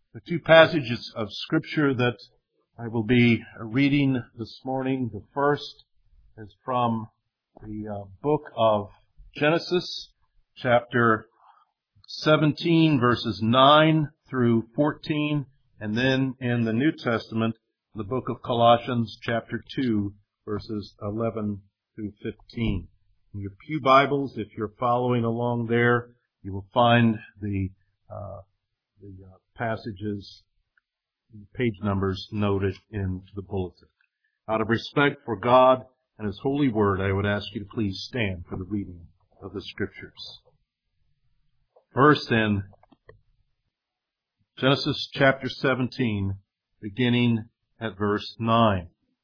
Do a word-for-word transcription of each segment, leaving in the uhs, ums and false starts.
The two passages of Scripture that I will be reading this morning, the first is from the uh, book of Genesis, chapter seventeen, verses nine through fourteen, and then in the New Testament, the book of Colossians, chapter two, verses eleven through fifteen. In your pew Bibles, if you're following along there, you will find the uh, the uh, passages, page numbers noted in the bulletin. Out of respect for God and His holy word, I would ask you to please stand for the reading of the Scriptures. First, in Genesis chapter seventeen, beginning at verse nine.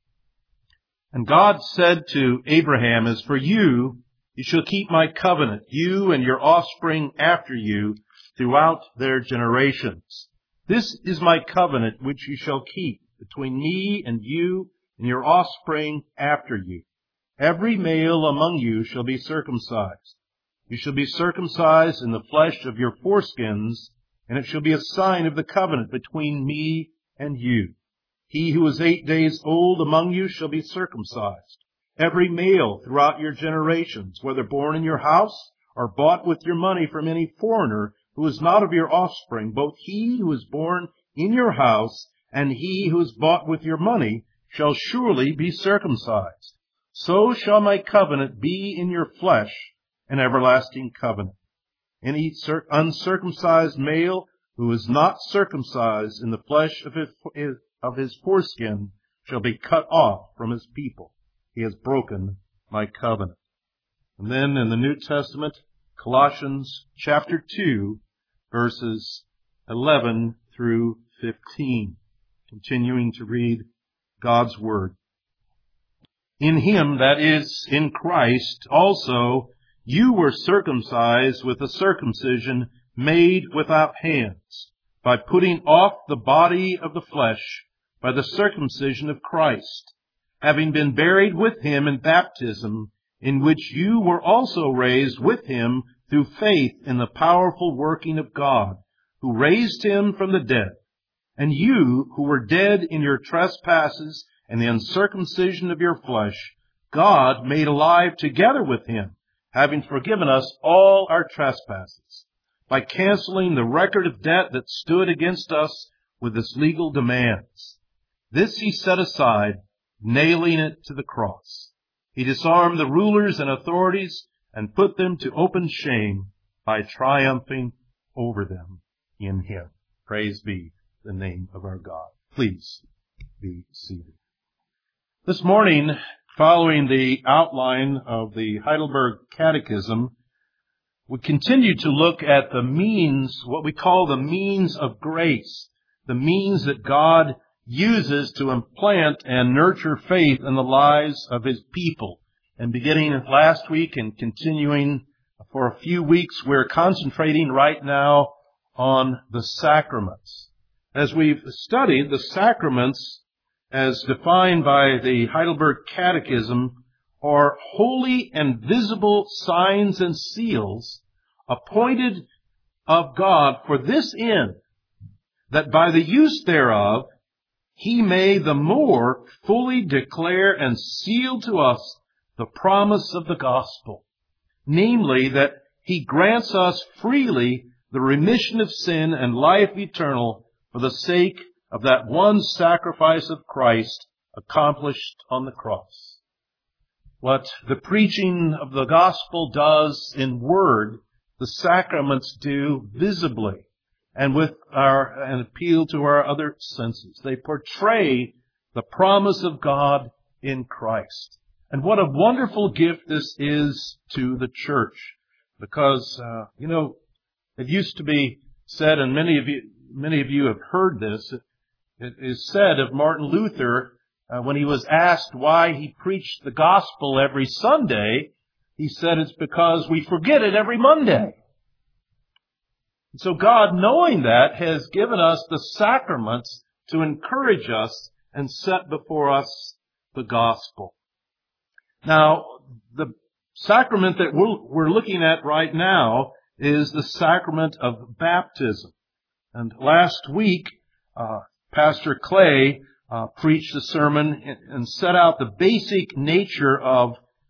And God said to Abraham, "As for you, you shall keep my covenant, you and your offspring after you, throughout their generations. This is my covenant which you shall keep between me and you and your offspring after you. Every male among you shall be circumcised. You shall be circumcised in the flesh of your foreskins, and it shall be a sign of the covenant between me and you. He who is eight days old among you shall be circumcised. Every male throughout your generations, whether born in your house or bought with your money from any foreigner who is not of your offspring, both he who is born in your house and he who is bought with your money shall surely be circumcised. So shall my covenant be in your flesh, an everlasting covenant. Any uncircumcised male who is not circumcised in the flesh of his, of his foreskin shall be cut off from his people. He has broken my covenant." And then in the New Testament, Colossians chapter two, verses eleven through fifteen. Continuing to read God's Word. "In Him, that is, in Christ, also you were circumcised with a circumcision made without hands, by putting off the body of the flesh by the circumcision of Christ, having been buried with Him in baptism, in which you were also raised with Him through faith in the powerful working of God, who raised Him from the dead. And you, who were dead in your trespasses and the uncircumcision of your flesh, God made alive together with Him, having forgiven us all our trespasses, by canceling the record of debt that stood against us with its legal demands. This He set aside, nailing it to the cross. He disarmed the rulers and authorities and put them to open shame by triumphing over them in Him." Praise be the name of our God. Please be seated. This morning, following the outline of the Heidelberg Catechism, we continue to look at the means, what we call the means of grace, the means that God uses to implant and nurture faith in the lives of His people. And beginning last week and continuing for a few weeks, we're concentrating right now on the sacraments. As we've studied, the sacraments, as defined by the Heidelberg Catechism, are holy and visible signs and seals appointed of God for this end, that by the use thereof He may the more fully declare and seal to us the promise of the gospel, namely that He grants us freely the remission of sin and life eternal for the sake of that one sacrifice of Christ accomplished on the cross. What the preaching of the gospel does in word, the sacraments do visibly, and with our an appeal to our other senses. They portray the promise of God in Christ. And what a wonderful gift this is to the church. Because, uh, you know, it used to be said, and many of you, many of you have heard this, it, it is said of Martin Luther, uh, when he was asked why he preached the gospel every Sunday, he said it's because we forget it every Monday. So God, knowing that, has given us the sacraments to encourage us and set before us the gospel. Now, the sacrament that we're, we're looking at right now is the sacrament of baptism. And last week, uh, Pastor Clay uh, preached a sermon and, and set out the basic nature of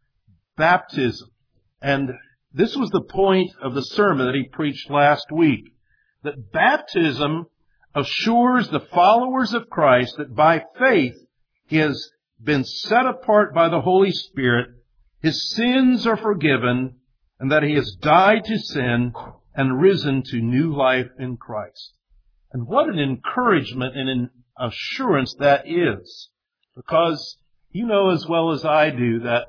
baptism. And this was the point of the sermon that he preached last week, that baptism assures the followers of Christ that by faith he has been set apart by the Holy Spirit, his sins are forgiven, and that he has died to sin and risen to new life in Christ. And what an encouragement and an assurance that is. Because you know as well as I do that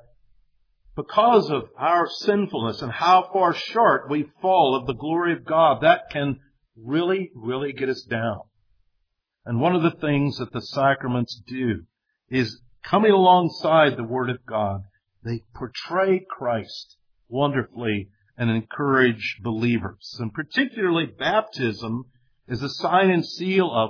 because of our sinfulness and how far short we fall of the glory of God, that can really, really get us down. And one of the things that the sacraments do is coming alongside the Word of God, they portray Christ wonderfully and encourage believers. And particularly baptism is a sign and seal of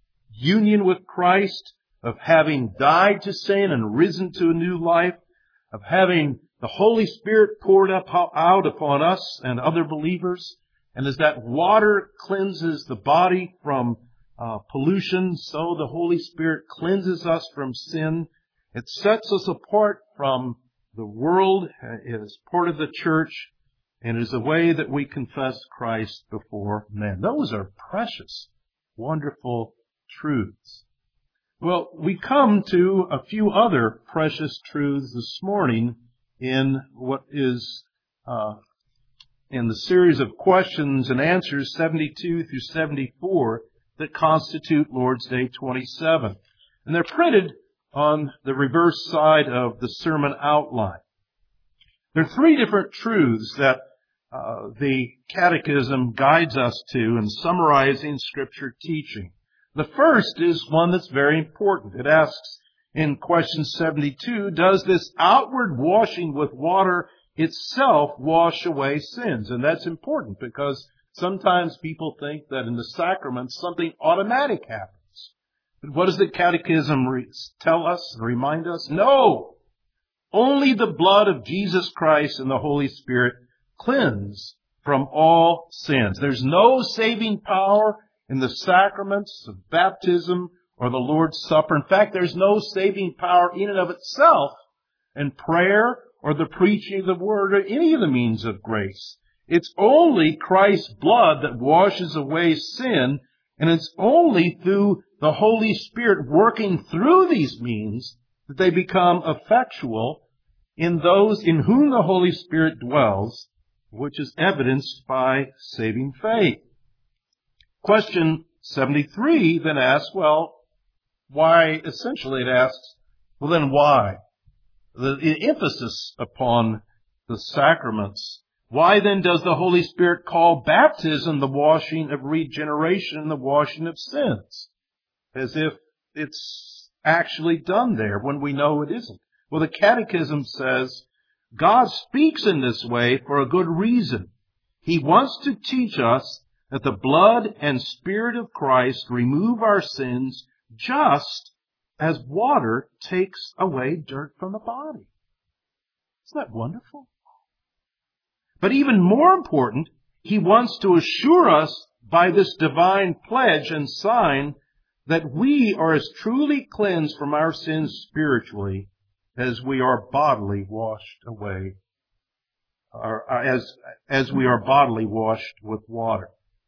union with Christ, of having died to sin and risen to a new life, of having the Holy Spirit poured up out upon us and other believers. And as that water cleanses the body from uh, pollution, so the Holy Spirit cleanses us from sin. It sets us apart from the world. It is part of the church, and it is a way that we confess Christ before men. Those are precious, wonderful truths. Well, we come to a few other precious truths this morning in what is uh, in the series of questions and answers seventy-two through seventy-four that constitute Lord's Day twenty-seven. And they're printed on the reverse side of the sermon outline. There are three different truths that uh, the Catechism guides us to in summarizing Scripture teaching. The first is one that's very important. It asks in question seventy-two, does this outward washing with water itself wash away sins? And that's important because sometimes people think that in the sacraments something automatic happens. But what does the Catechism re- tell us and remind us? No! Only the blood of Jesus Christ and the Holy Spirit cleanse from all sins. There's no saving power in the sacraments of baptism or the Lord's Supper. In fact, there's no saving power in and of itself in prayer or the preaching of the Word or any of the means of grace. It's only Christ's blood that washes away sin, and it's only through the Holy Spirit working through these means that they become effectual in those in whom the Holy Spirit dwells, which is evidenced by saving faith. Question seventy-three then asks, well, why, essentially it asks, well then why? The, the emphasis upon the sacraments. Why then does the Holy Spirit call baptism the washing of regeneration and the washing of sins? As if it's actually done there when we know it isn't. Well, the Catechism says, God speaks in this way for a good reason. He wants to teach us that the blood and Spirit of Christ remove our sins just as water takes away dirt from the body. Isn't that wonderful? But even more important, He wants to assure us by this divine pledge and sign that we are as truly cleansed from our sins spiritually as we are bodily washed away, or as, as we are bodily washed with water.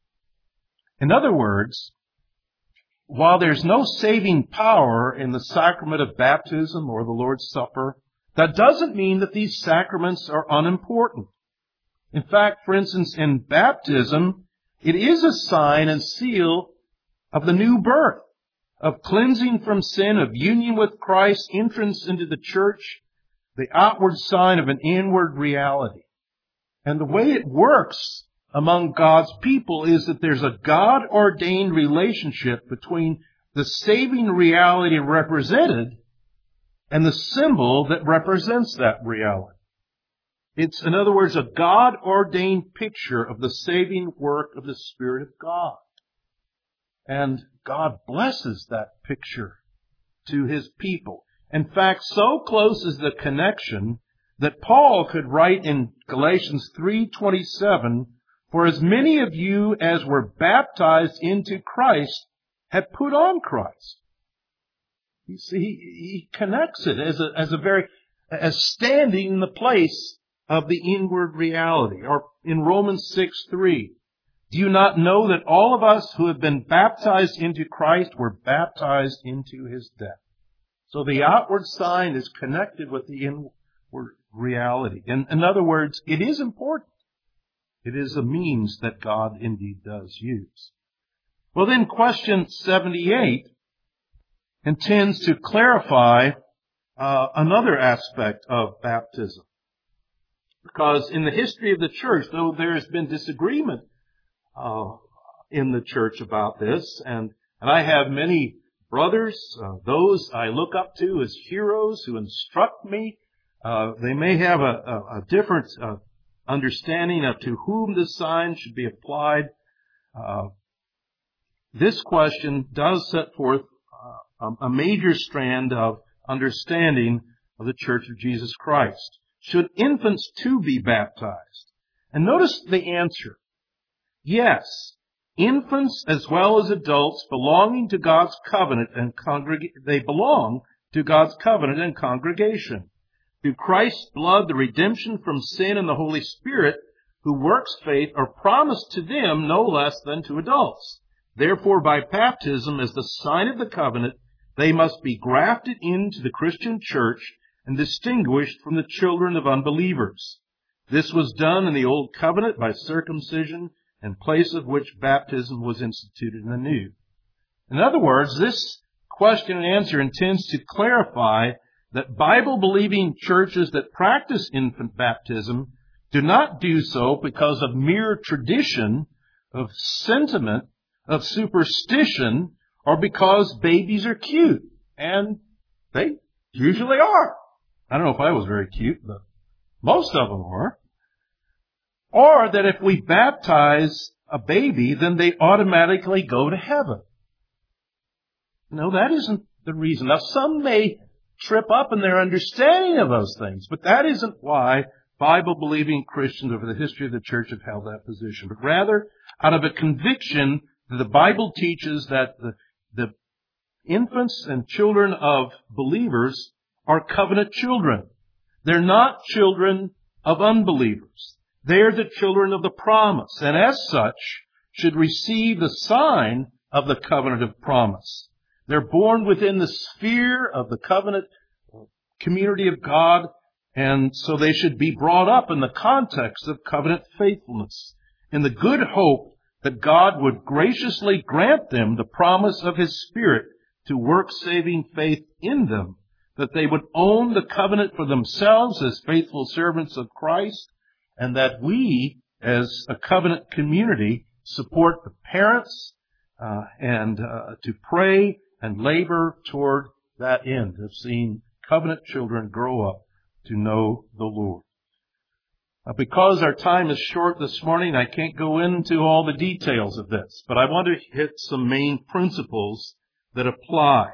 In other words, while there's no saving power in the sacrament of baptism or the Lord's Supper, that doesn't mean that these sacraments are unimportant. In fact, for instance, in baptism, it is a sign and seal of the new birth, of cleansing from sin, of union with Christ, entrance into the church, the outward sign of an inward reality. And the way it works among God's people is that there's a God-ordained relationship between the saving reality represented and the symbol that represents that reality. It's, in other words, a God-ordained picture of the saving work of the Spirit of God. And God blesses that picture to His people. In fact, so close is the connection that Paul could write in Galatians three twenty-seven, For as many of you as were baptized into Christ have put on Christ. You see, he, he connects it as a, as a very, as standing in the place of the inward reality. Or in Romans six three, do you not know that all of us who have been baptized into Christ were baptized into his death? So the outward sign is connected with the inward reality. In, in other words, it is important. It is a means that God indeed does use. Well, then question seventy-eight intends to clarify uh, another aspect of baptism. Because in the history of the church, though there has been disagreement uh, in the church about this, and, and I have many brothers, uh, those I look up to as heroes who instruct me. Uh, they may have a, a, a different uh, understanding of to whom this sign should be applied. Uh, this question does set forth uh, a major strand of understanding of the Church of Jesus Christ. Should infants too be baptized? And notice the answer. Yes, infants as well as adults belonging to God's covenant and congreg- they belong to God's covenant and congregation. Through Christ's blood, the redemption from sin and the Holy Spirit, who works faith, are promised to them no less than to adults. Therefore, by baptism, as the sign of the covenant, they must be grafted into the Christian church and distinguished from the children of unbelievers. This was done in the Old Covenant by circumcision, in place of which baptism was instituted in the New. In other words, this question and answer intends to clarify that Bible-believing churches that practice infant baptism do not do so because of mere tradition, of sentiment, of superstition, or because babies are cute. And they usually are. I don't know if I was very cute, but most of them were. Or that if we baptize a baby, then they automatically go to heaven. No, that isn't the reason. Now, some may trip up in their understanding of those things, but that isn't why Bible-believing Christians over the history of the church have held that position, but rather out of a conviction that the Bible teaches that the, the infants and children of believers are covenant children. They're not children of unbelievers. They're the children of the promise, and as such should receive the sign of the covenant of promise. They're born within the sphere of the covenant community of God, and so they should be brought up in the context of covenant faithfulness, in the good hope that God would graciously grant them the promise of His Spirit to work saving faith in them, that they would own the covenant for themselves as faithful servants of Christ, and that we, as a covenant community, support the parents uh, and uh, to pray and labor toward that end of seeing covenant children grow up to know the Lord. Now, because our time is short this morning, I can't go into all the details of this, but I want to hit some main principles that apply.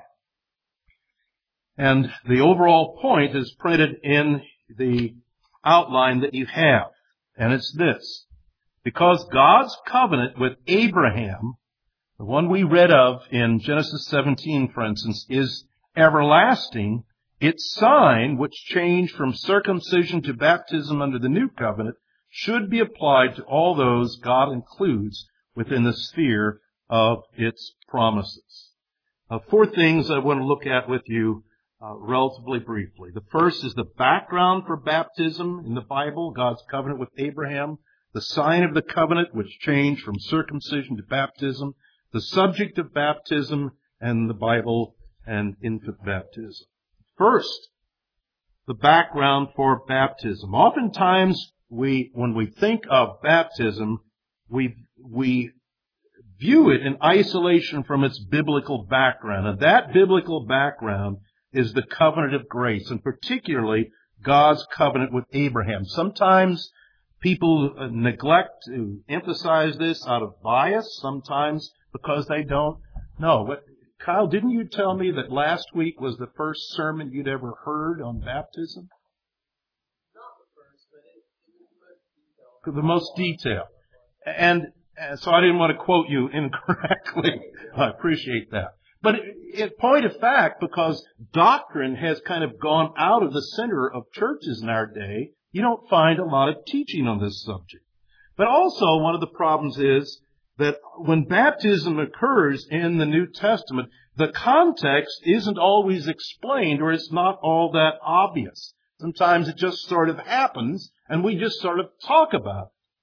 And the overall point is printed in the outline that you have, and it's this. Because God's covenant with Abraham, the one we read of in Genesis seventeen, for instance, is everlasting, its sign, which changed from circumcision to baptism under the new covenant, should be applied to all those God includes within the sphere of its promises. Uh, four things I want to look at with you uh, relatively briefly. The first is the background for baptism in the Bible, God's covenant with Abraham, the sign of the covenant, which changed from circumcision to baptism, the subject of baptism, and the Bible and infant baptism. First, the background for baptism. Oftentimes, we, when we think of baptism, we, we view it in isolation from its biblical background. And that biblical background is the covenant of grace, and particularly God's covenant with Abraham. Sometimes people neglect to emphasize this out of bias, sometimes because they don't know. But Kyle, didn't you tell me that last week was the first sermon you'd ever heard on baptism? Not the first, but it, it was the most detailed. The most detailed. And uh, so I didn't want to quote you incorrectly. I appreciate that. But in point of fact, because doctrine has kind of gone out of the center of churches in our day, you don't find a lot of teaching on this subject. But also one of the problems is that when baptism occurs in the New Testament, the context isn't always explained, or it's not all that obvious. Sometimes it just sort of happens, and we just sort of talk about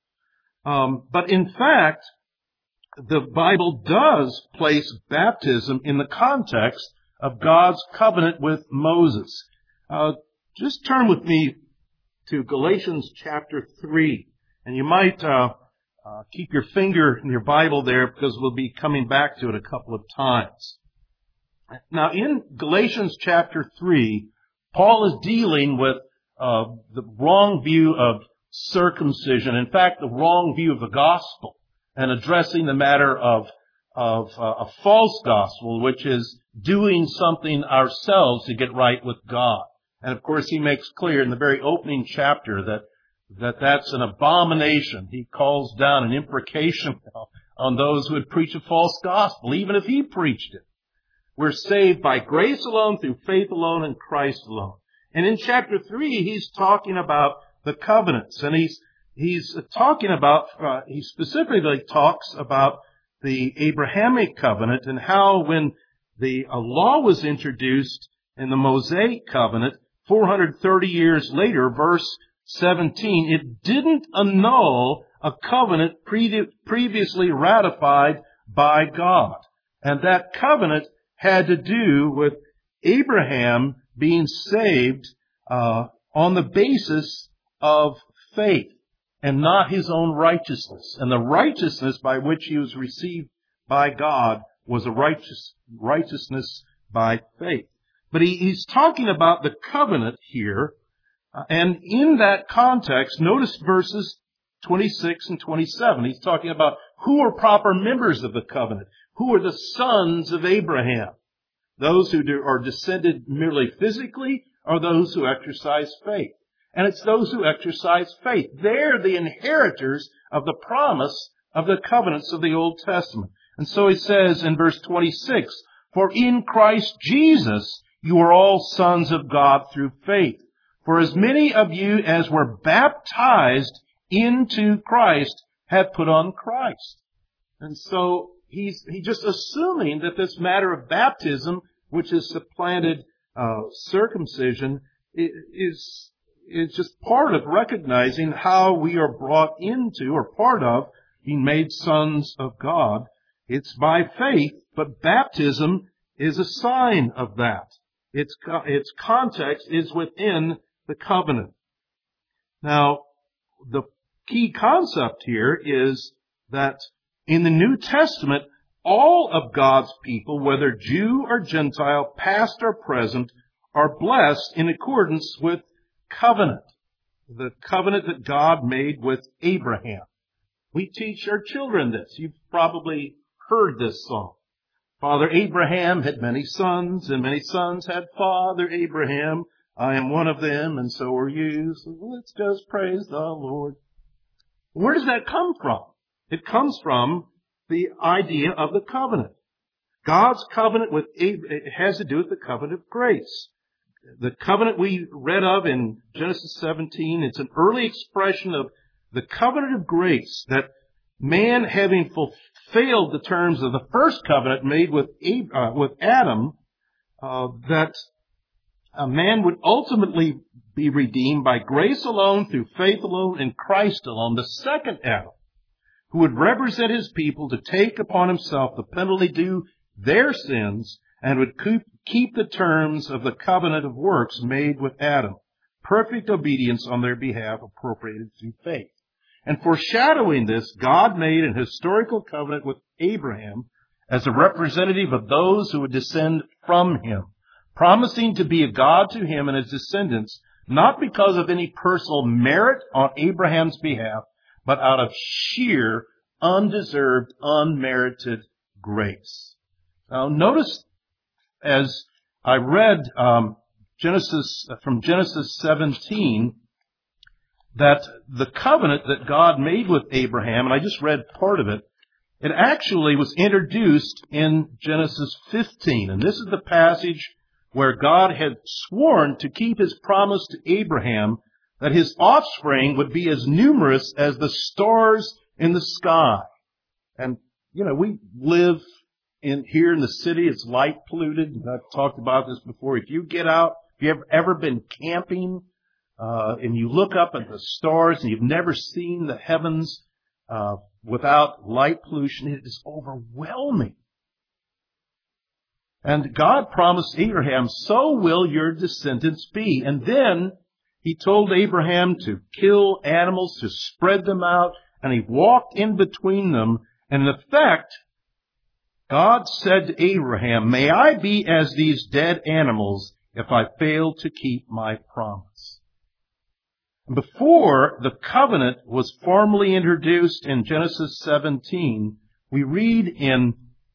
it. Um, but in fact, the Bible does place baptism in the context of God's covenant with Moses. Uh, just turn with me to Galatians chapter three. And you might uh, uh, keep your finger in your Bible there, because we'll be coming back to it a couple of times. Now, in Galatians chapter three, Paul is dealing with uh, the wrong view of circumcision. In fact, the wrong view of the gospel, and addressing the matter of of uh, a false gospel, which is doing something ourselves to get right with God. And of course, he makes clear in the very opening chapter that that that's an abomination. He calls down an imprecation on those who would preach a false gospel, even if he preached it. We're saved by grace alone, through faith alone, in Christ alone. And in chapter three, he's talking about the covenants, and he's he's talking about, uh, he specifically talks about the Abrahamic covenant, and how when the uh, law was introduced in the Mosaic covenant four hundred thirty years later, verse seventeen, it didn't annul a covenant pre- previously ratified by God. And that covenant had to do with Abraham being saved uh, on the basis of faith and not his own righteousness. And the righteousness by which he was received by God was a righteous righteousness by faith. But he, he's talking about the covenant here. Uh, and in that context, notice verses twenty-six and twenty-seven. He's talking about who are proper members of the covenant. Who are the sons of Abraham? Those who do, are descended merely physically, or those who exercise faith? And it's those who exercise faith. They're the inheritors of the promise of the covenants of the Old Testament. And so he says in verse twenty-six, "For in Christ Jesus you are all sons of God through faith. For as many of you as were baptized into Christ have put on Christ." And so he's he just assuming that this matter of baptism, which has supplanted uh, circumcision, is is just part of recognizing how we are brought into, or part of, being made sons of God. It's by faith, but baptism is a sign of that. Its its context is within the covenant. Now, the key concept here is that in the New Testament, all of God's people, whether Jew or Gentile, past or present, are blessed in accordance with covenant, the covenant that God made with Abraham. We teach our children this. You've probably heard this song. Father Abraham had many sons, and many sons had Father Abraham. I am one of them, and so are you. So let's just praise the Lord. Where does that come from? It comes from the idea of the covenant. God's covenant with Abraham, it has to do with the covenant of grace. The covenant we read of in Genesis seventeen, it's an early expression of the covenant of grace, that man, having fulfilled the terms of the first covenant made with uh, with Adam, uh, that a man would ultimately be redeemed by grace alone, through faith alone, in Christ alone, the second Adam, who would represent his people to take upon himself the penalty due their sins, and would keep the terms of the covenant of works made with Adam, perfect obedience on their behalf appropriated through faith. And foreshadowing this, God made an historical covenant with Abraham as a representative of those who would descend from him, promising to be a God to him and his descendants, not because of any personal merit on Abraham's behalf, but out of sheer, undeserved, unmerited grace. Now, notice as I read um, Genesis from Genesis seventeen, that the covenant that God made with Abraham, and I just read part of it, it actually was introduced in Genesis fifteen. And this is the passage where God had sworn to keep his promise to Abraham that his offspring would be as numerous as the stars in the sky. And, you know, we live in here in the city. It's light polluted. I've talked about this before. If you get out, if you've ever been camping, uh, and you look up at the stars and you've never seen the heavens, uh, without light pollution, it is overwhelming. And God promised Abraham, so will your descendants be. And then he told Abraham to kill animals, to spread them out, and he walked in between them. And in effect, God said to Abraham, may I be as these dead animals if I fail to keep my promise. Before the covenant was formally introduced in Genesis seventeen, we read in,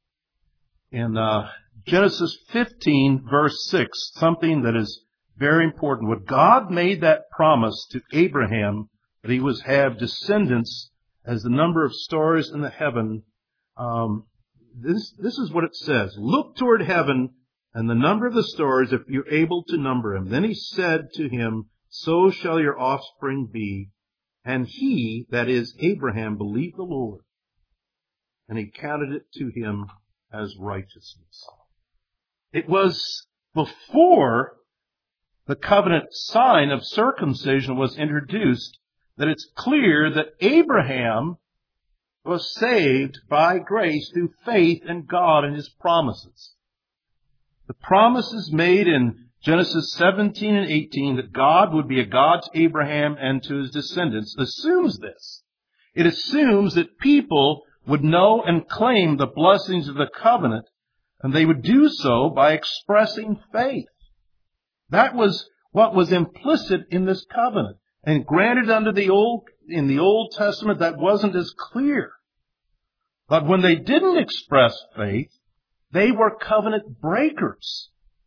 in uh, Genesis fifteen, verse six, something that is very important. When God made that promise to Abraham that he was have descendants as the number of stars in the heaven, um, this, this is what it says. Look toward heaven and the number of the stars if you're able to number them. Then he said to him, so shall your offspring be. And he, that is Abraham, believed the Lord, and he counted it to him as righteousness. It was before the covenant sign of circumcision was introduced that it's clear that Abraham was saved by grace through faith in God and his promises. The promises made in Genesis seventeen and eighteen that God would be a God to Abraham and to his descendants assumes this. It assumes that people would know and claim the blessings of the covenant, and they would do so by expressing faith. That was what was implicit in this covenant. And granted under the old, in the Old Testament, that wasn't as clear. But when they didn't express faith, they were covenant breakers.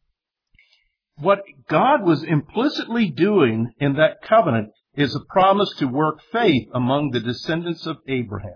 What God was implicitly doing in that covenant is a promise to work faith among the descendants of Abraham.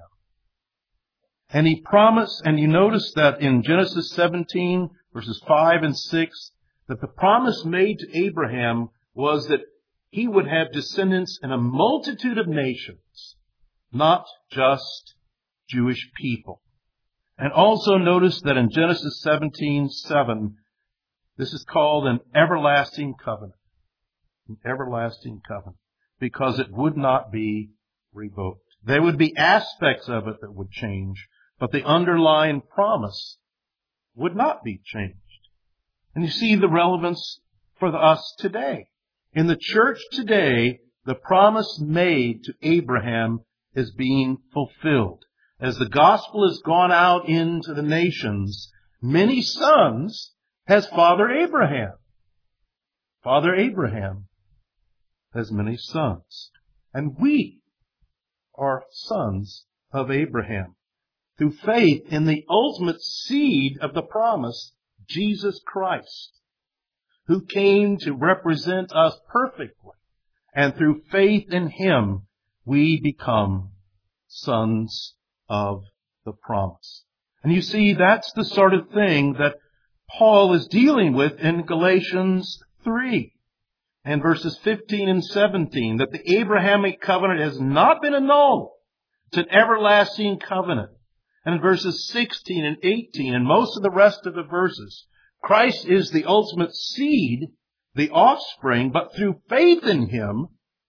And he promised, and you notice that in Genesis seventeen, verses five and six, that the promise made to Abraham was that he would have descendants in a multitude of nations, not just Jewish people. And also notice that in Genesis seventeen seven, this is called an everlasting covenant. An everlasting covenant. Because it would not be revoked. There would be aspects of it that would change, but the underlying promise would not be changed. And you see the relevance for us today. In the church today, the promise made to Abraham is being fulfilled. As the gospel has gone out into the nations, many sons has Father Abraham. Father Abraham has many sons. And we are sons of Abraham through faith in the ultimate seed of the promise, Jesus Christ, who came to represent us perfectly. And through faith in him, we become sons of the promise. And you see, that's the sort of thing that Paul is dealing with in Galatians three and verses fifteen and seventeen, that the Abrahamic covenant has not been annulled. It's an everlasting covenant. And in verses sixteen and eighteen and most of the rest of the verses, Christ is the ultimate seed, the offspring, but through faith in him,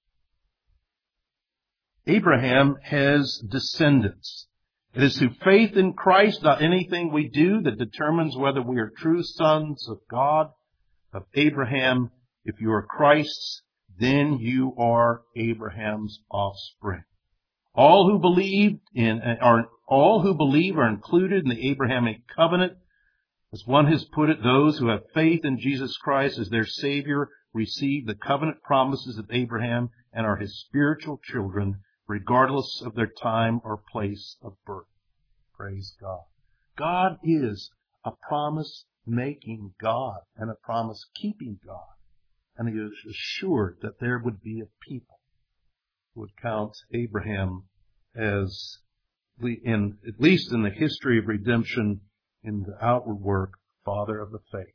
Abraham has descendants. It is through faith in Christ, not anything we do, that determines whether we are true sons of God, of Abraham. If you are Christ's, then you are Abraham's offspring. All who believe in are all who believe are included in the Abrahamic covenant. As one has put it, those who have faith in Jesus Christ as their Savior receive the covenant promises of Abraham and are his spiritual children, regardless of their time or place of birth. Praise God. God is a promise-making God and a promise-keeping God. And he is assured that there would be a people would count Abraham as, in, at least in the history of redemption, in the outward work, father of the faith.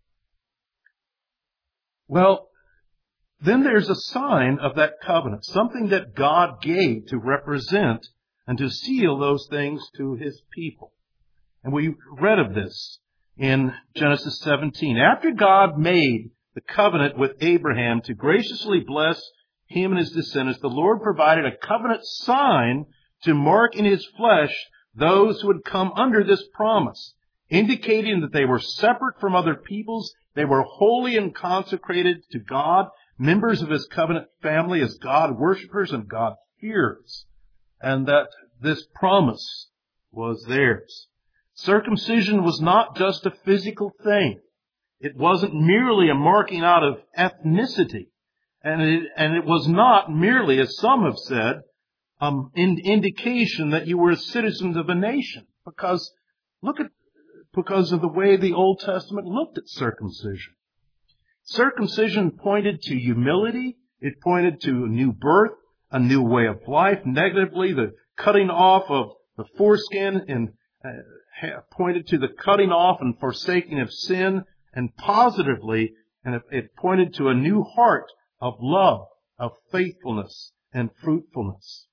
Well, then there's a sign of that covenant, something that God gave to represent and to seal those things to His people. And we read of this in Genesis seventeen. After God made the covenant with Abraham to graciously bless him and his descendants, the Lord provided a covenant sign to mark in His flesh those who would come under this promise, indicating that they were separate from other peoples, they were holy and consecrated to God, members of His covenant family as God worshipers and God fearers, and that this promise was theirs. Circumcision was not just a physical thing. It wasn't merely a marking out of ethnicity. And it, and it was not merely, as some have said, um, an indication that you were citizens of a nation. Because look at, because of the way the Old Testament looked at circumcision. Circumcision pointed to humility. It pointed to a new birth, a new way of life. Negatively, the cutting off of the foreskin and uh, pointed to the cutting off and forsaking of sin. And positively, and it pointed to a new heart of love, of faithfulness, and fruitfulness.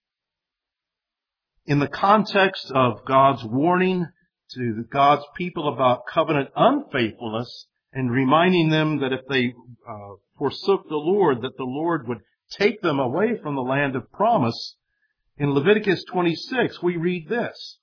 In the context of God's warning to God's people about covenant unfaithfulness, and reminding them that if they uh, forsook the Lord, that the Lord would take them away from the land of promise, in Leviticus twenty-six, we read this.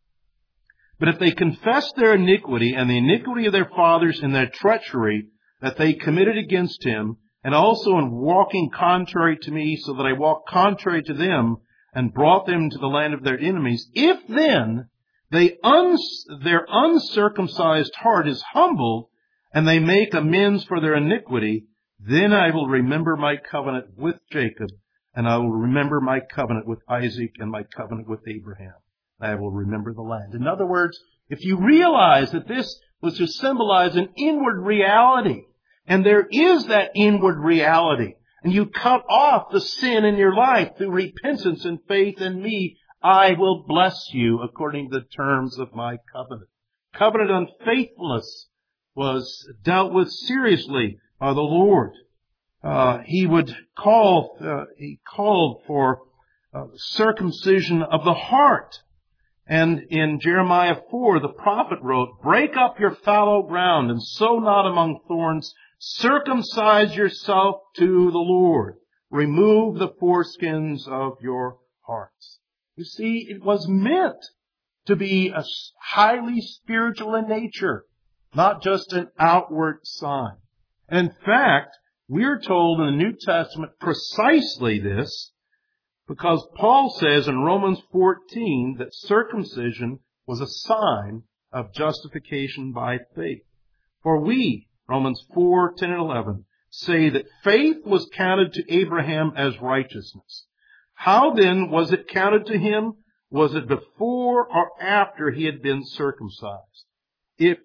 But if they confess their iniquity and the iniquity of their fathers in their treachery that they committed against Him, and also in walking contrary to me, so that I walked contrary to them and brought them to the land of their enemies, if then they uns- their uncircumcised heart is humbled, and they make amends for their iniquity, then I will remember my covenant with Jacob, and I will remember my covenant with Isaac and my covenant with Abraham. I will remember the land. In other words, if you realize that this was to symbolize an inward reality, and there is that inward reality, and you cut off the sin in your life through repentance and faith in me, I will bless you according to the terms of my covenant. Covenant unfaithfulness was dealt with seriously by the Lord. Uh, he would call, uh, he called for uh, circumcision of the heart. And in Jeremiah four, the prophet wrote, break up your fallow ground and sow not among thorns. Circumcise yourself to the Lord. Remove the foreskins of your hearts. You see, it was meant to be a highly spiritual in nature, not just an outward sign. In fact, we're told in the New Testament precisely this, because Paul says in Romans fourteen that circumcision was a sign of justification by faith. For we, Romans four, ten and eleven, say that faith was counted to Abraham as righteousness. How then was it counted to him? Was it before or after he had been circumcised? If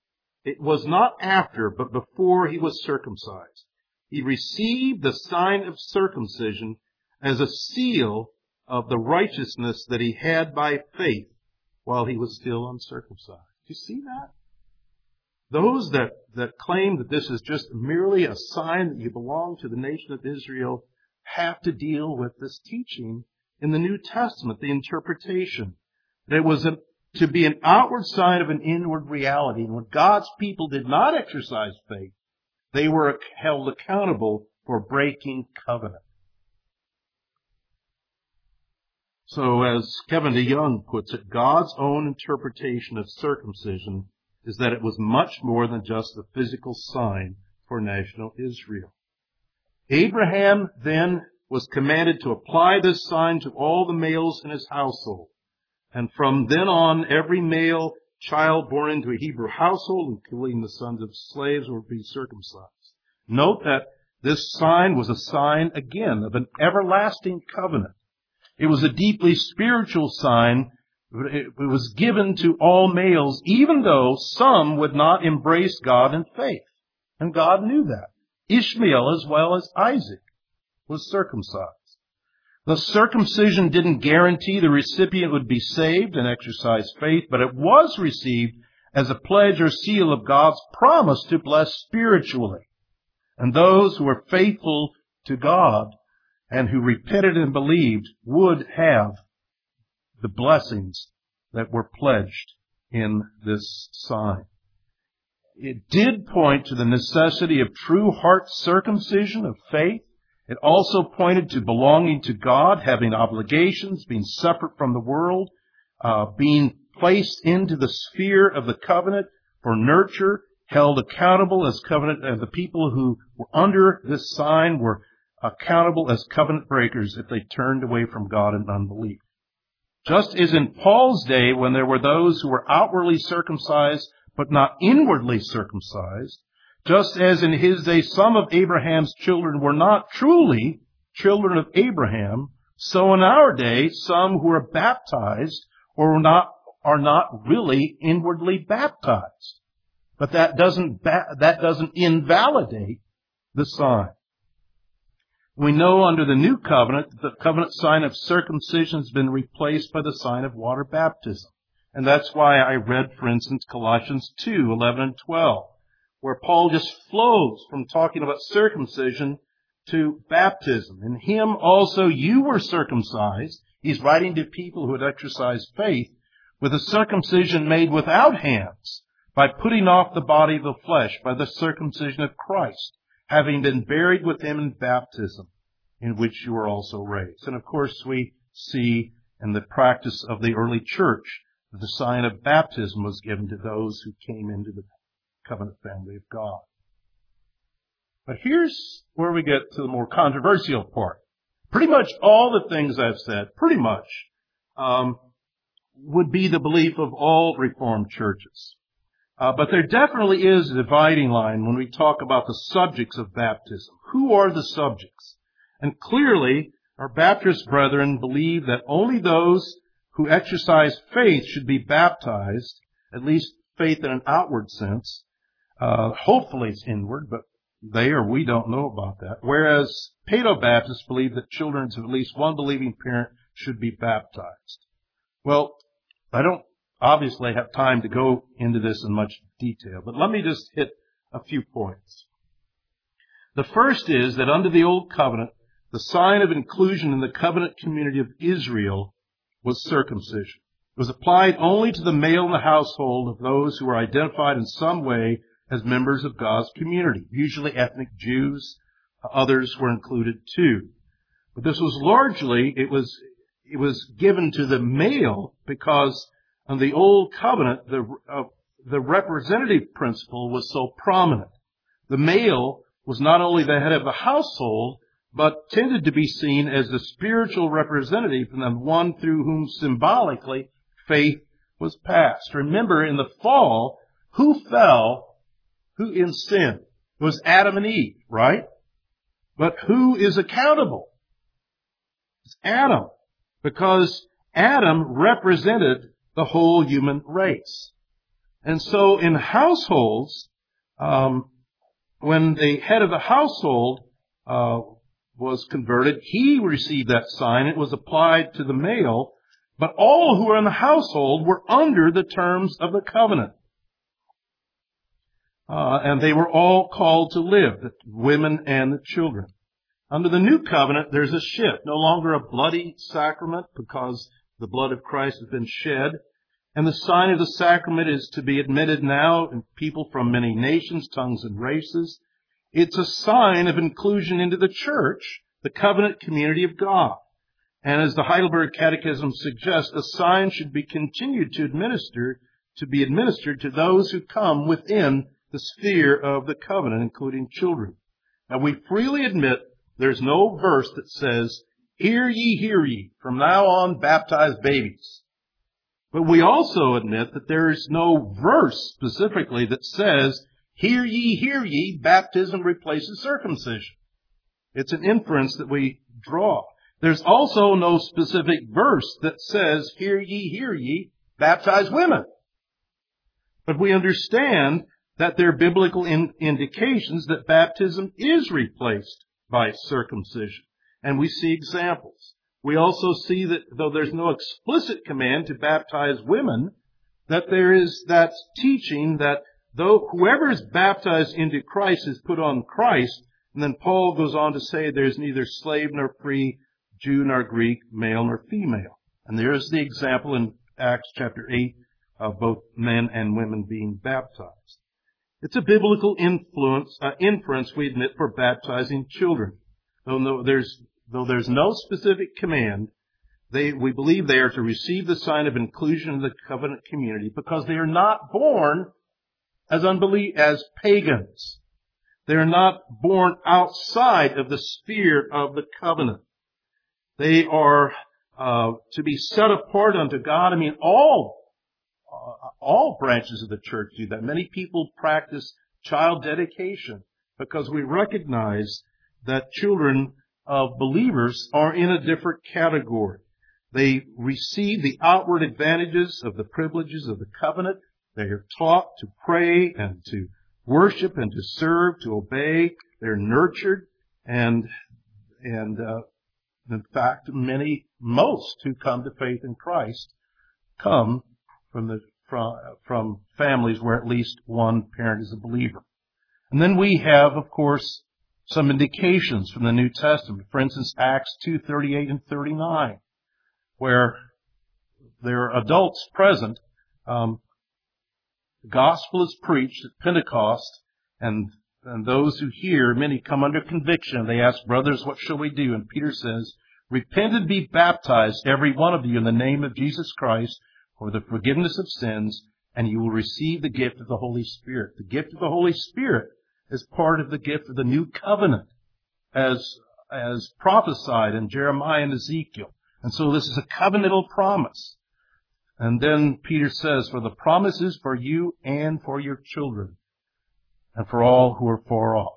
it was not after, but before he was circumcised, he received the sign of circumcision as a seal of the righteousness that he had by faith while he was still uncircumcised. Do you see that? Those that, that claim that this is just merely a sign that you belong to the nation of Israel have to deal with this teaching in the New Testament, the interpretation. That it was a, to be an outward sign of an inward reality. And when God's people did not exercise faith, they were held accountable for breaking covenant. So as Kevin DeYoung puts it, God's own interpretation of circumcision is that it was much more than just a physical sign for national Israel. Abraham then was commanded to apply this sign to all the males in his household. And from then on, every male child born into a Hebrew household, including the sons of slaves, would be circumcised. Note that this sign was a sign, again, of an everlasting covenant. It was a deeply spiritual sign. It was given to all males, even though some would not embrace God in faith. And God knew that. Ishmael, as well as Isaac, was circumcised. The circumcision didn't guarantee the recipient would be saved and exercise faith, but it was received as a pledge or seal of God's promise to bless spiritually. And those who were faithful to God and who repented and believed would have the blessings that were pledged in this sign. It did point to the necessity of true heart circumcision of faith. It also pointed to belonging to God, having obligations, being separate from the world, uh, being placed into the sphere of the covenant for nurture, held accountable as covenant, and the people who were under this sign were accountable as covenant breakers if they turned away from God in unbelief. Just as in Paul's day, when there were those who were outwardly circumcised but not inwardly circumcised, just as in his day some of Abraham's children were not truly children of Abraham, so in our day some who are baptized or not are not really inwardly baptized. But that doesn't ba- that doesn't invalidate the sign. We know under the new covenant that the covenant sign of circumcision has been replaced by the sign of water baptism. And that's why I read, for instance, Colossians two, eleven and twelve, where Paul just flows from talking about circumcision to baptism. In him also you were circumcised. He's writing to people who had exercised faith with a circumcision made without hands, by putting off the body of the flesh, by the circumcision of Christ, having been buried with him in baptism, in which you were also raised. And of course we see in the practice of the early church that the sign of baptism was given to those who came into the covenant family of God. But here's where we get to the more controversial part. Pretty much all the things I've said, pretty much, um, would be the belief of all Reformed churches. Uh, but there definitely is a dividing line when we talk about the subjects of baptism. Who are the subjects? And clearly, our Baptist brethren believe that only those who exercise faith should be baptized, at least faith in an outward sense. Uh, hopefully it's inward, but they or we don't know about that. Whereas Paedo-Baptists believe that children of at least one believing parent should be baptized. Well, I don't obviously have time to go into this in much detail, but let me just hit a few points. The first is that under the Old Covenant, the sign of inclusion in the covenant community of Israel was circumcision. It was applied only to the male in the household of those who were identified in some way as members of God's community, usually ethnic Jews. Others were included too. But this was largely, it was, it was given to the male because in the Old Covenant, the, uh, the representative principle was so prominent. The male was not only the head of the household, but tended to be seen as the spiritual representative and the one through whom symbolically faith was passed. Remember, in the fall, who fell, who in sin? It was Adam and Eve, right? But who is accountable? It's Adam, because Adam represented the whole human race. And so in households, um, when the head of the household uh, was converted, he received that sign. It was applied to the male, but all who were in the household were under the terms of the covenant. Uh, and they were all called to live, the women and the children. Under the new covenant, there's a shift. No longer a bloody sacrament because the blood of Christ has been shed. And the sign of the sacrament is to be admitted now in people from many nations, tongues, and races. It's a sign of inclusion into the church, the covenant community of God. And as the Heidelberg Catechism suggests, the sign should be continued to administer, to be administered to those who come within the sphere of the covenant, including children. Now, we freely admit there's no verse that says, "Hear ye, hear ye, from now on baptize babies." But we also admit that there is no verse specifically that says, "Hear ye, hear ye, baptism replaces circumcision." It's an inference that we draw. There's also no specific verse that says, "Hear ye, hear ye, baptize women." But we understand that there are biblical in- indications that baptism is replaced by circumcision. And we see examples. We also see that though there's no explicit command to baptize women, that there is that teaching that though whoever is baptized into Christ is put on Christ. And then Paul goes on to say there's neither slave nor free, Jew nor Greek, male nor female. And there is the example in Acts chapter eight of both men and women being baptized. It's a biblical influence, uh, inference, we admit, for baptizing children. Though no, there's, though there's no specific command, they, we believe they are to receive the sign of inclusion in the covenant community because they are not born as unbelie- as pagans. They are not born outside of the sphere of the covenant. They are uh, to be set apart unto God. I mean, all uh, all branches of the church do that. Many people practice child dedication because we recognize that children of believers are in a different category. They receive the outward advantages of the privileges of the covenant. They are taught to pray and to worship and to serve, to obey. They're nurtured, and and uh, in fact, many, most who come to faith in Christ come from the from from families where at least one parent is a believer. And then we have, of course, some indications from the New Testament. For instance, Acts two thirty-eight and thirty-nine, where there are adults present. Um, The gospel is preached at Pentecost, and, and those who hear, many come under conviction. They ask, brothers, what shall we do? And Peter says, repent and be baptized, every one of you, in the name of Jesus Christ, for the forgiveness of sins, and you will receive the gift of the Holy Spirit. The gift of the Holy Spirit is part of the gift of the new covenant, as, as prophesied in Jeremiah and Ezekiel. And so this is a covenantal promise. And then Peter says, for the promise is for you and for your children, and for all who are far off.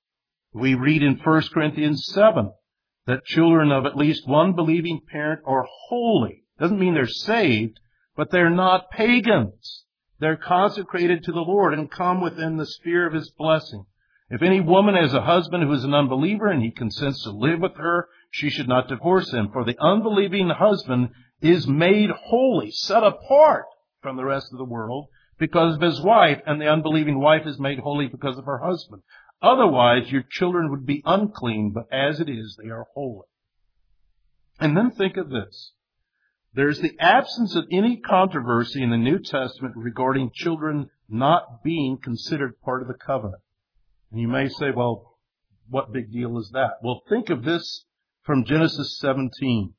We read in First Corinthians seven that children of at least one believing parent are holy. Doesn't mean they're saved, but they're not pagans. They're consecrated to the Lord and come within the sphere of His blessing. If any woman has a husband who is an unbeliever and he consents to live with her, she should not divorce him. For the unbelieving husband is made holy, set apart from the rest of the world because of his wife, and the unbelieving wife is made holy because of her husband. Otherwise, your children would be unclean, but as it is, they are holy. And then think of this. There's the absence of any controversy in the New Testament regarding children not being considered part of the covenant. And you may say, well, what big deal is that? Well, think of this from Genesis seventeen.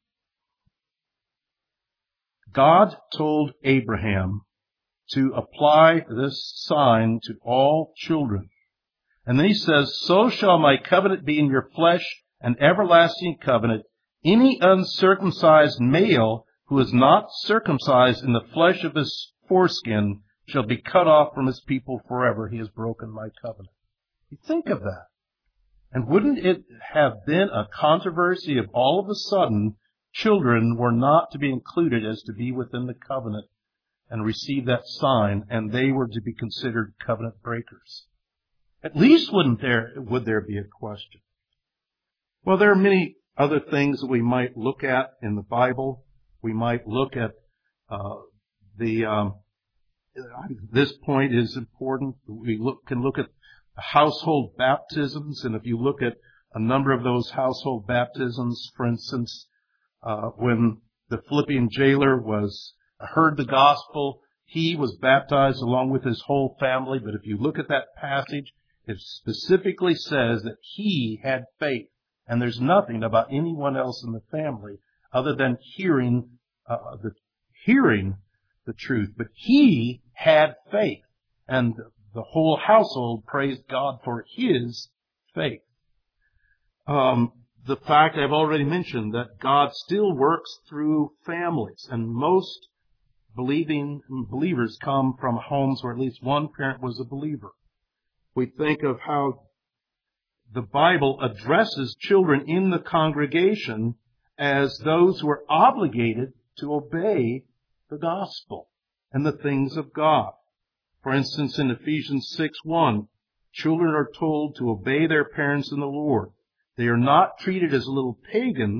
God told Abraham to apply this sign to all children. And then He says, so shall my covenant be in your flesh, an everlasting covenant. Any uncircumcised male who is not circumcised in the flesh of his foreskin shall be cut off from his people forever. He has broken my covenant. You think of that. And wouldn't it have been a controversy if all of a sudden children were not to be included as to be within the covenant and receive that sign, and they were to be considered covenant breakers? At least wouldn't there, would there be a question? Well, there are many other things that we might look at in the Bible. We might look at uh, the, um, this point is important. We look, can look at household baptisms, and if you look at a number of those household baptisms, for instance, uh, when the Philippian jailer was heard the gospel, he was baptized along with his whole family. But if you look at that passage, it specifically says that he had faith, and there's nothing about anyone else in the family other than hearing uh, the hearing the truth. But he had faith, and the whole household praised God for his faith. Um, the fact I've already mentioned that God still works through families, and most believing believers come from homes where at least one parent was a believer. We think of how the Bible addresses children in the congregation as those who are obligated to obey the gospel and the things of God. For instance, in Ephesians six one, children are told to obey their parents in the Lord. They are not treated as little pagans,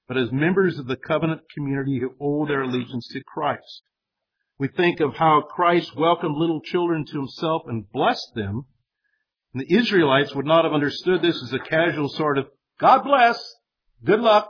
but as members of the covenant community who owe their allegiance to Christ. We think of how Christ welcomed little children to himself and blessed them. And the Israelites would not have understood this as a casual sort of, God bless, good luck.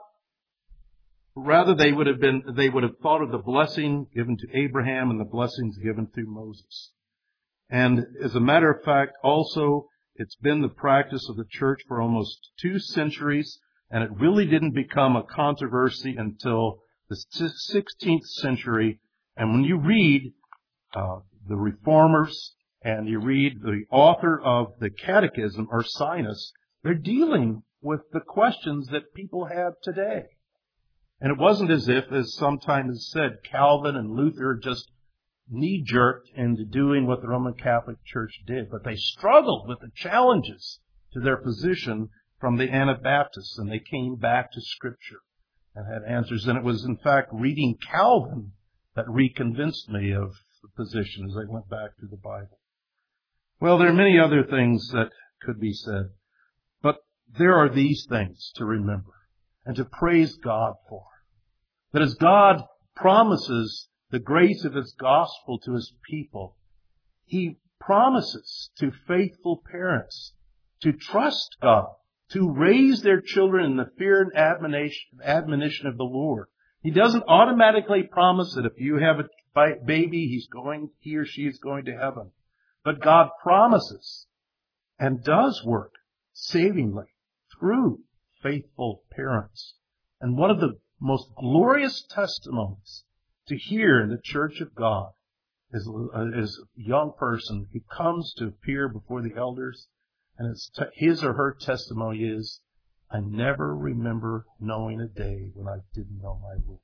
Rather, they would have been, they would have thought of the blessing given to Abraham and the blessings given through Moses. And as a matter of fact, also, it's been the practice of the church for almost two centuries, and it really didn't become a controversy until the sixteenth century. And when you read uh, the Reformers and you read the author of the Catechism, Ursinus, they're dealing with the questions that people have today. And it wasn't as if, as sometimes is said, Calvin and Luther just knee-jerked into doing what the Roman Catholic Church did. But they struggled with the challenges to their position from the Anabaptists, and they came back to Scripture and had answers. And it was, in fact, reading Calvin that reconvinced me of the position as I went back to the Bible. Well, there are many other things that could be said, but there are these things to remember and to praise God for. That as God promises the grace of His gospel to His people, He promises to faithful parents to trust God, to raise their children in the fear and admonition, admonition of the Lord. He doesn't automatically promise that if you have a baby, he's going, he or she is going to heaven. But God promises and does work savingly through faithful parents. And one of the most glorious testimonies to hear in the Church of God is, is a young person who comes to appear before the elders, and it's t- his or her testimony is, I never remember knowing a day when I didn't know my Lord.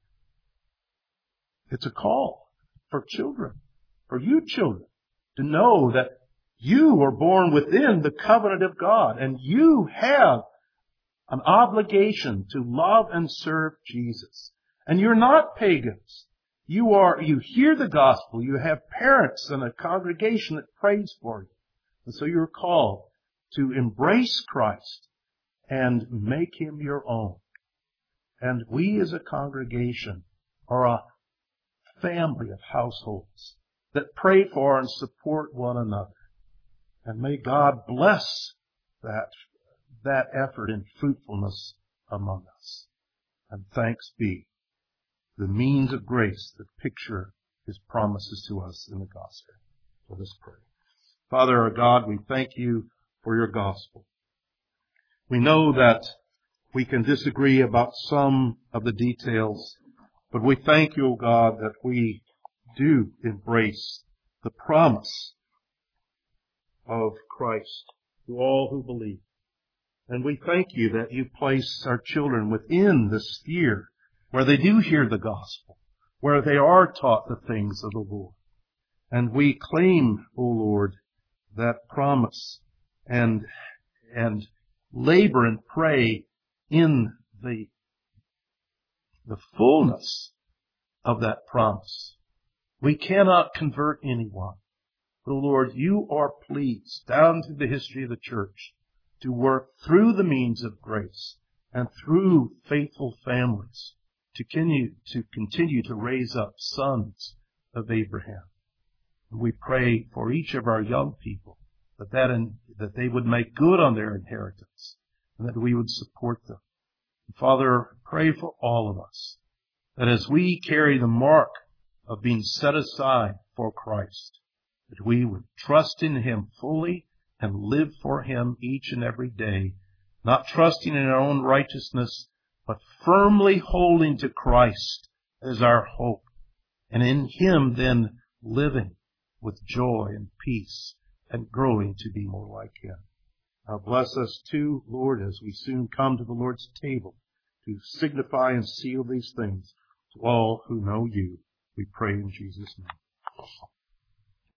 It's a call for children, for you children, to know that you are born within the covenant of God, and you have an obligation to love and serve Jesus. And you're not pagans. You are, you hear the gospel. You have parents and a congregation that prays for you. And so you're called to embrace Christ and make Him your own. And we as a congregation are a family of households that pray for and support one another. And may God bless that, that effort and fruitfulness among us. And thanks be the means of grace that picture His promises to us in the gospel. Let us pray. Father our God, we thank You for Your gospel. We know that we can disagree about some of the details, but we thank You, O God, that we do embrace the promise of Christ to all who believe. And we thank You that You place our children within the sphere where they do hear the gospel, where they are taught the things of the Lord. And we claim, O Lord, that promise and, and labor and pray in the, the fullness of that promise. We cannot convert anyone. But, Lord, You are pleased down through the history of the church to work through the means of grace and through faithful families to continue to, continue to raise up sons of Abraham. And we pray for each of our young people that, that, in, that they would make good on their inheritance and that we would support them. And Father, pray for all of us that as we carry the mark of being set aside for Christ, that we would trust in Him fully and live for Him each and every day, not trusting in our own righteousness, but firmly holding to Christ as our hope, and in Him then living with joy and peace and growing to be more like Him. Now bless us too, Lord, as we soon come to the Lord's table to signify and seal these things to all who know You. We pray in Jesus' name.